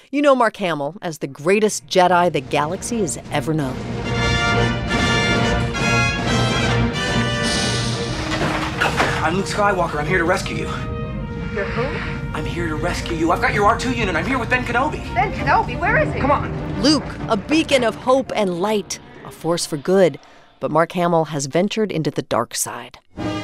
You know Mark Hamill as the greatest Jedi the galaxy has ever known. I'm Luke Skywalker. I'm here to rescue you. You're who? I'm here to rescue you. I've got your R2 unit. I'm here with Ben Kenobi. Ben Kenobi? Where is he? Come on. Luke, a beacon of hope and light, a force for good. But Mark Hamill has ventured into the dark side.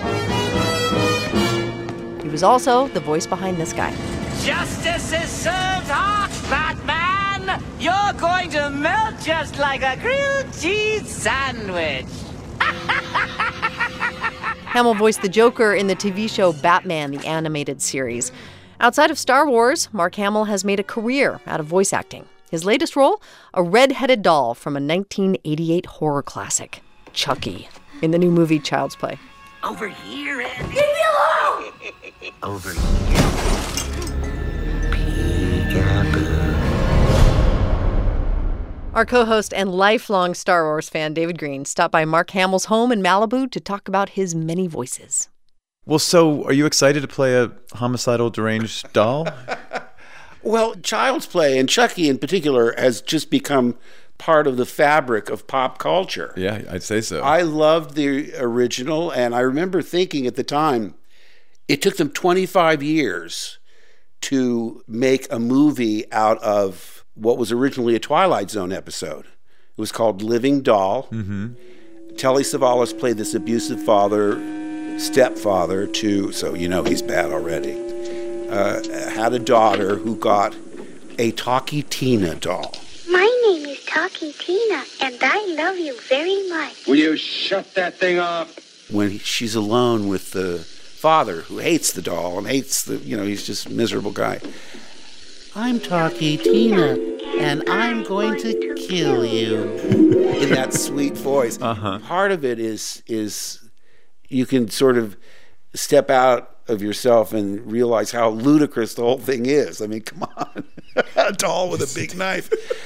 He was also the voice behind this guy. Justice is served hot, Batman! You're going to melt just like a grilled cheese sandwich. Hamill voiced the Joker in the TV show Batman, the animated series. Outside of Star Wars, Mark Hamill has made a career out of voice acting. His latest role, a red-headed doll from a 1988 horror classic, Chucky, in the new movie Child's Play. Over here, Andy. Leave me alone! Over here. Peekaboo. Our co-host and lifelong Star Wars fan, David Green, stopped by Mark Hamill's home in Malibu to talk about his many voices. Well, so are you excited to play a homicidal, deranged doll? Well, Child's Play, and Chucky in particular, has just become part of the fabric of pop culture. Yeah, I'd say so. I loved the original, and I remember thinking at the time, it took them 25 years to make a movie out of what was originally a Twilight Zone episode. It was called Living Doll. Mm-hmm. Telly Savalas played this abusive stepfather to, so you know he's bad already, had a daughter who got a Talkie Tina doll. My name is Talkie Tina, and I love you very much. Will you shut that thing off? When she's alone with the father who hates the doll and hates he's just a miserable guy. I'm Talkie Tina, and I'm going to kill you. In that sweet voice. Uh-huh. Part of it is you can sort of step out of yourself and realize how ludicrous the whole thing is. I mean, come on. A doll with a big knife.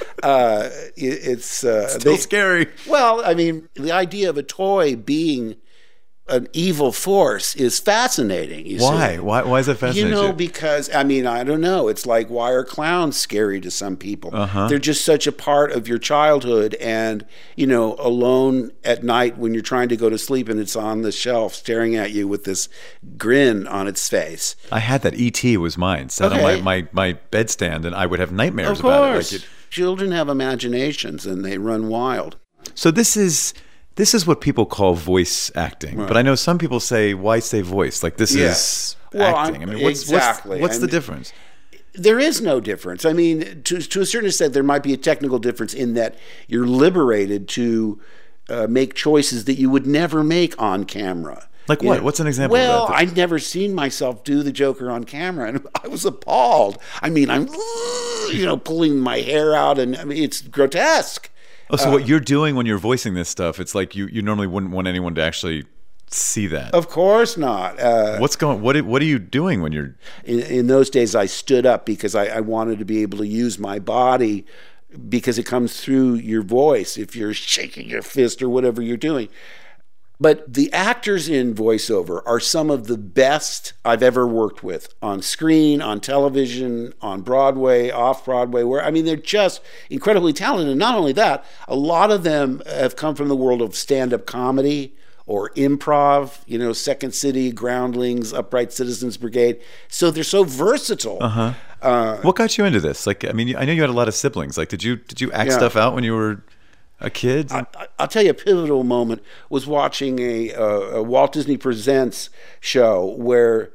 It's still scary. Well, I mean, the idea of a toy being an evil force is fascinating. Why? Why is that fascinating? Because, I mean, I don't know. It's like, why are clowns scary to some people? Uh-huh. They're just such a part of your childhood. And, alone at night when you're trying to go to sleep and it's on the shelf staring at you with this grin on its face. I had that. E.T. was mine. Sat on my bedstand, and I would have nightmares about it. Like Children have imaginations, and they run wild. So this is what people call voice acting, right. But I know some people say, "Why say voice?" Like this is acting. I mean, what's the difference? There is no difference. I mean, to a certain extent, there might be a technical difference in that you're liberated to make choices that you would never make on camera. Like what? What's an example of that? Well, I'd never seen myself do the Joker on camera, and I was appalled. I mean, I'm, pulling my hair out, and I mean, it's grotesque. Oh, so what you're doing when you're voicing this stuff, it's like you normally wouldn't want anyone to actually see that. Of course not. What are you doing when you're... In those days, I stood up because I wanted to be able to use my body because it comes through your voice if you're shaking your fist or whatever you're doing. But the actors in voiceover are some of the best I've ever worked with on screen, on television, on Broadway, off Broadway, they're just incredibly talented. And not only that, a lot of them have come from the world of stand-up comedy or improv, Second City, Groundlings, Upright Citizens Brigade. So they're so versatile. Uh-huh. What got you into this? Like, I mean, I know you had a lot of siblings. Like, did you act stuff out when you were a kid? I'll tell you a pivotal moment was watching a Walt Disney Presents show where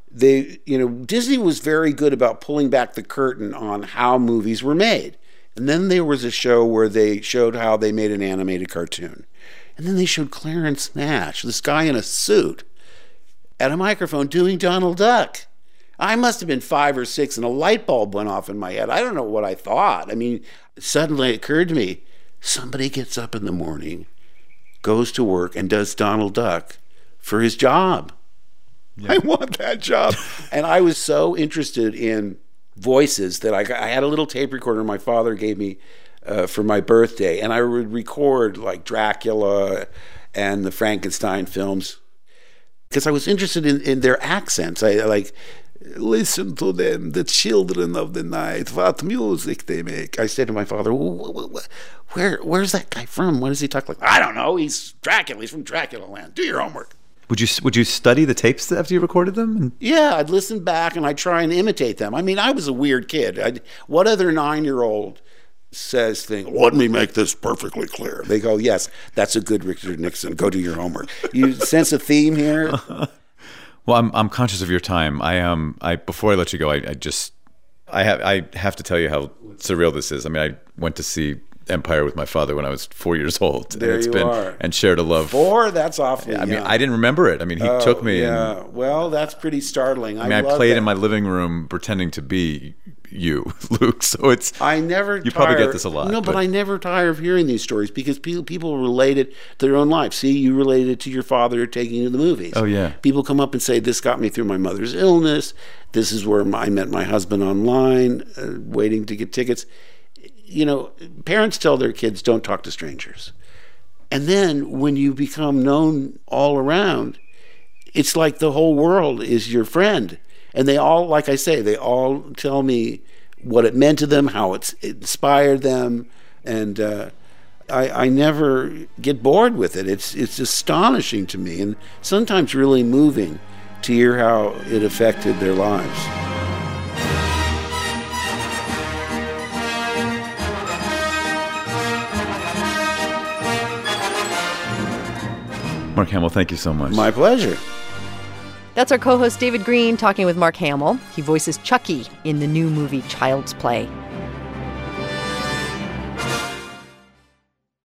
Disney was very good about pulling back the curtain on how movies were made. And then there was a show where they showed how they made an animated cartoon. And then they showed Clarence Nash, this guy in a suit, at a microphone doing Donald Duck. I must have been 5 or 6 and a light bulb went off in my head. I don't know what I thought. I mean, suddenly it occurred to me, somebody gets up in the morning, goes to work, and does Donald Duck for his job. Yeah. I want that job. And I was so interested in voices that I had a little tape recorder my father gave me for my birthday, and I would record like Dracula and the Frankenstein films because I was interested in their accents. I like listen to them, the children of the night, what music they make. I said to my father, where's that guy from? What does he talk like? I don't know. He's Dracula. He's from Dracula Land. Do your homework. Would you study the tapes after you recorded them? Yeah, I'd listen back and I'd try and imitate them. I mean, I was a weird kid. What other 9-year-old says thing, let me make this perfectly clear? They go, yes, that's a good Richard Nixon. Go do your homework. You sense a theme here? Well, I'm conscious of your time. I before I let you go, I have to tell you how surreal this is. I mean, I went to see Empire with my father when I was 4 years old. There you are. And shared a love. 4? That's awfully young. I mean, I didn't remember it. I mean, he took me. Yeah, well, that's pretty startling. I played in my living room pretending to be you, Luke. So it's. You probably get this a lot. No, but I never tire of hearing these stories because people relate it to their own life. See, you related it to your father taking you to the movies. Oh, yeah. People come up and say, this got me through my mother's illness. This is where I met my husband online, waiting to get tickets. You know, parents tell their kids, don't talk to strangers. And then when you become known all around, it's like the whole world is your friend. And they all, like I say, they all tell me what it meant to them, how it inspired them. And I never get bored with it. It's astonishing to me and sometimes really moving to hear how it affected their lives. Mark Hamill, thank you so much. My pleasure. That's our co-host David Green talking with Mark Hamill. He voices Chucky in the new movie Child's Play.